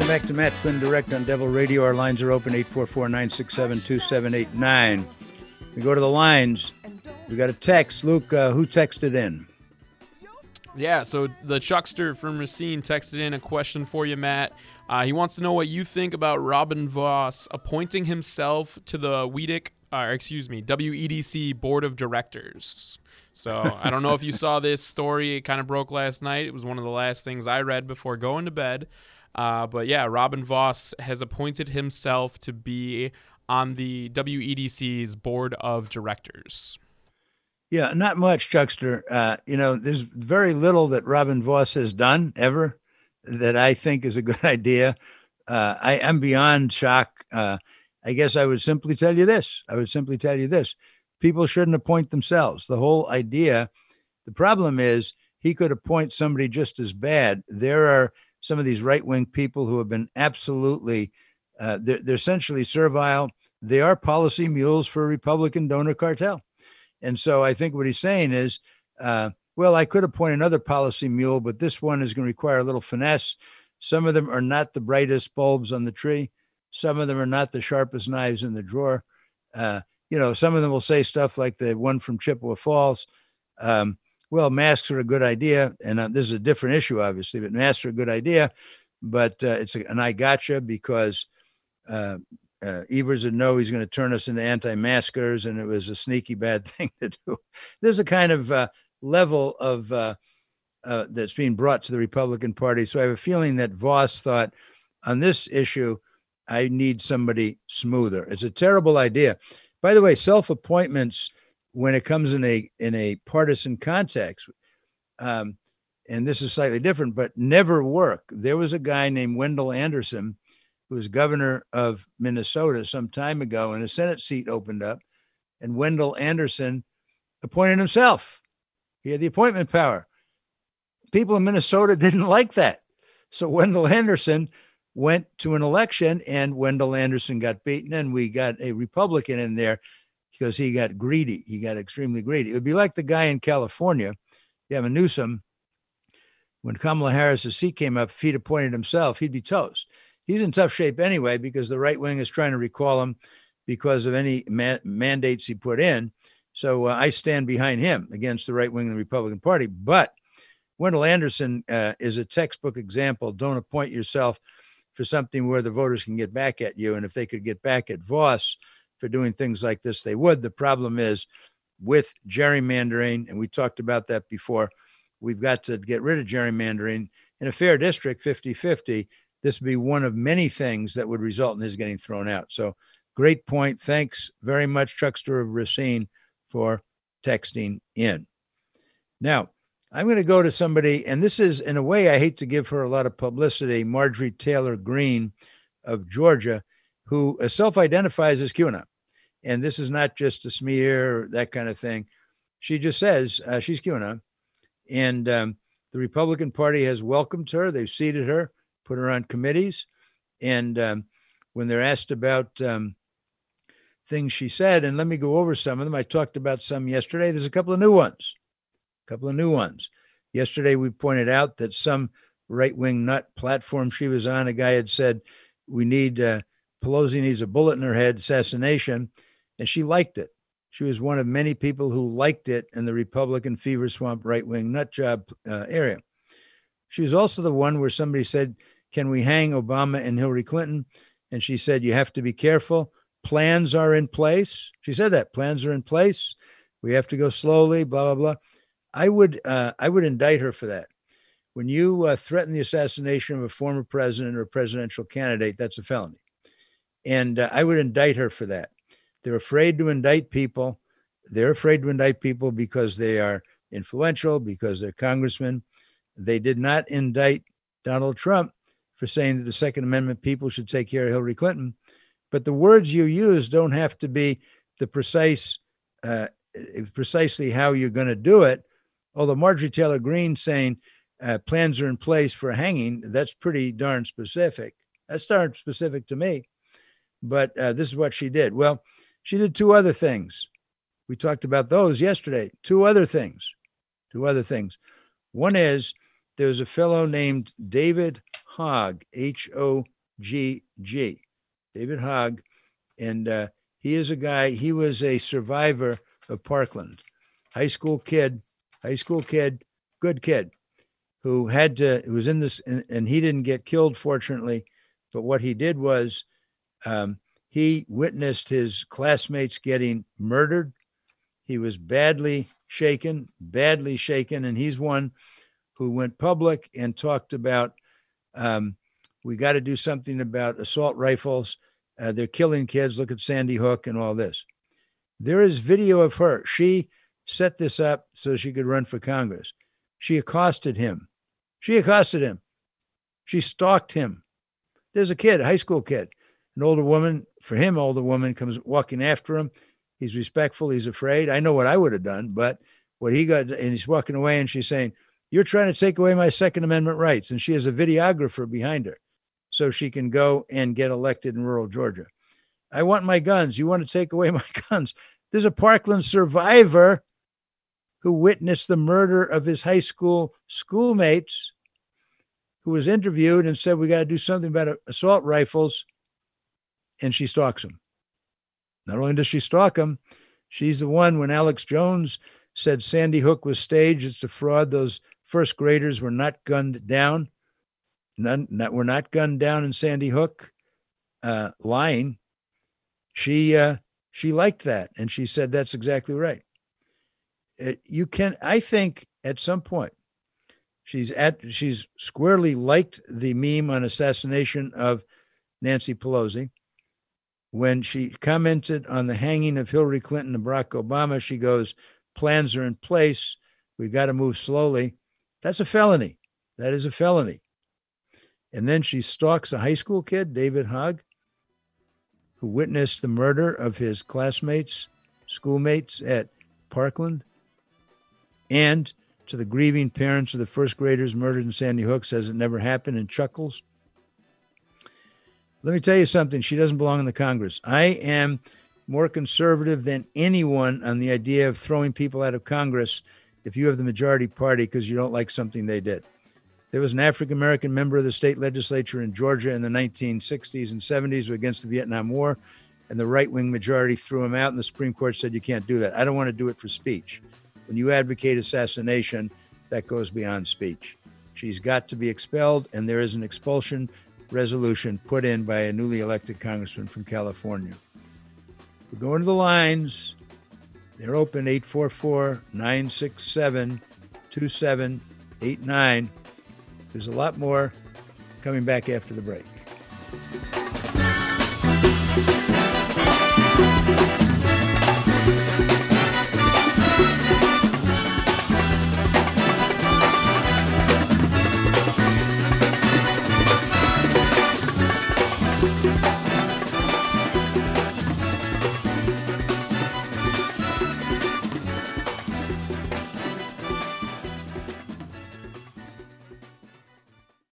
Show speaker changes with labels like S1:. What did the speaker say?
S1: Welcome back to Matt Flynn Direct on Devil Radio. Our lines are open, 844-967-2789. We go to the lines. We got a text. Luke, who texted in?
S2: Yeah, so the Chuckster from Racine texted in a question for you, Matt. He wants to know what you think about Robin Vos appointing himself to the WEDC Board of Directors. So I don't know if you saw this story. It kind of broke last night. It was one of the last things I read before going to bed. But yeah, Robin Vos has appointed himself to be on the WEDC's Board of Directors.
S1: Yeah, not much, Chuckster. There's very little that Robin Vos has done ever that I think is a good idea. I'm beyond shock. I guess I would simply tell you this. People shouldn't appoint themselves. The whole idea, the problem is he could appoint somebody just as bad. There are some of these right-wing people who have been absolutely, they're essentially servile. They are policy mules for a Republican donor cartel. And so I think what he's saying is, well, I could appoint another policy mule, but this one is going to require a little finesse. Some of them are not the brightest bulbs on the tree. Some of them are not the sharpest knives in the drawer. Some of them will say stuff like the one from Chippewa Falls. Well, masks are a good idea. And this is a different issue, obviously, but masks are a good idea. But it's an I gotcha because Evers would know he's going to turn us into anti-maskers, and it was a sneaky bad thing to do. There's a kind of level of that's being brought to the Republican Party. So I have a feeling that Vos thought on this issue, I need somebody smoother. It's a terrible idea. By the way, self-appointments, when it comes in a partisan context, and this is slightly different, but never work. There was a guy named Wendell Anderson who was governor of Minnesota some time ago, and a Senate seat opened up, and Wendell Anderson appointed himself. He had the appointment power. People in Minnesota didn't like that. So Wendell Anderson went to an election, and Wendell Anderson got beaten, and we got a Republican in there because he got greedy. He got extremely greedy. It would be like the guy in California, Gavin Newsom. When Kamala Harris's seat came up, if he'd appointed himself, he'd be toast. He's in tough shape anyway because the right wing is trying to recall him because of any mandates he put in. So I stand behind him against the right wing of the Republican Party. But Wendell Anderson is a textbook example. Don't appoint yourself for something where the voters can get back at you. And if they could get back at Vos for doing things like this, they would. The problem is with gerrymandering, and we talked about that before, we've got to get rid of gerrymandering. In a fair district, 50-50, this would be one of many things that would result in his getting thrown out. So great point. Thanks very much, Chuckster of Racine, for texting in. Now, I'm going to go to somebody, and this is, in a way, I hate to give her a lot of publicity, Marjorie Taylor Greene of Georgia, who self-identifies as QAnon. And this is not just a smear, that kind of thing. She just says she's QAnon. And the Republican Party has welcomed her. They've seated her, put her on committees. And when they're asked about things she said, and let me go over some of them. I talked about some yesterday. There's a couple of new ones. Yesterday, we pointed out that some right-wing nut platform she was on, a guy had said, we need, Pelosi needs a bullet in her head, assassination, and she liked it. She was one of many people who liked it in the Republican fever swamp right-wing nut job area. She was also the one where somebody said, can we hang Obama and Hillary Clinton? And she said, you have to be careful. Plans are in place. She said that. Plans are in place. We have to go slowly, blah, blah, blah. I would indict her for that. When you threaten the assassination of a former president or a presidential candidate, that's a felony. And I would indict her for that. They're afraid to indict people. They're afraid to indict people because they are influential, because they're congressmen. They did not indict Donald Trump for saying that the Second Amendment people should take care of Hillary Clinton. But the words you use don't have to be the precisely how you're going to do it. Although Marjorie Taylor Greene saying plans are in place for hanging, that's pretty darn specific. That's darn specific to me. But this is what she did. Well, she did two other things. We talked about those yesterday. Two other things. One is there's a fellow named David Hogg, Hogg, David Hogg. And he is a guy, he was a survivor of Parkland, high school kid, good kid, who was in this, and he didn't get killed, fortunately. But what he did was he witnessed his classmates getting murdered. He was badly shaken. And he's one who went public and talked about, we got to do something about assault rifles. They're killing kids. Look at Sandy Hook and all this. There is video of her. She set this up so she could run for Congress. She accosted him. She stalked him. There's a kid, a high school kid, an older woman. For him, older woman comes walking after him. He's respectful. He's afraid. I know what I would have done, but what he got, and he's walking away, and she's saying, "You're trying to take away my Second Amendment rights." And she has a videographer behind her so she can go and get elected in rural Georgia. "I want my guns. You want to take away my guns?" There's a Parkland survivor who witnessed the murder of his high school schoolmates, who was interviewed and said, "We got to do something about assault rifles." And she stalks him. Not only does she stalk him, she's the one, when Alex Jones said Sandy Hook was staged, it's a fraud, those first graders were not gunned down. Were not gunned down in Sandy Hook, lying. She liked that, and she said that's exactly right. I think at some point, she's squarely liked the meme on assassination of Nancy Pelosi. When she commented on the hanging of Hillary Clinton and Barack Obama, she goes, "Plans are in place. We've got to move slowly." That's a felony. That is a felony. And then she stalks a high school kid, David Hogg, who witnessed the murder of his classmates, schoolmates at Parkland. And to the grieving parents of the first graders murdered in Sandy Hook, says it never happened and chuckles. Let me tell you something. She doesn't belong in the Congress. I am more conservative than anyone on the idea of throwing people out of Congress if you have the majority party because you don't like something they did. There was an African-American member of the state legislature in Georgia in the 1960s and 70s against the Vietnam War, and the right-wing majority threw him out, and the Supreme Court said you can't do that. I don't want to do it for speech. When you advocate assassination, that goes beyond speech. She's got to be expelled, and there is an expulsion resolution put in by a newly elected congressman from California. We're going to the lines. They're open, 844-967-2789. There's a lot more coming back after the break.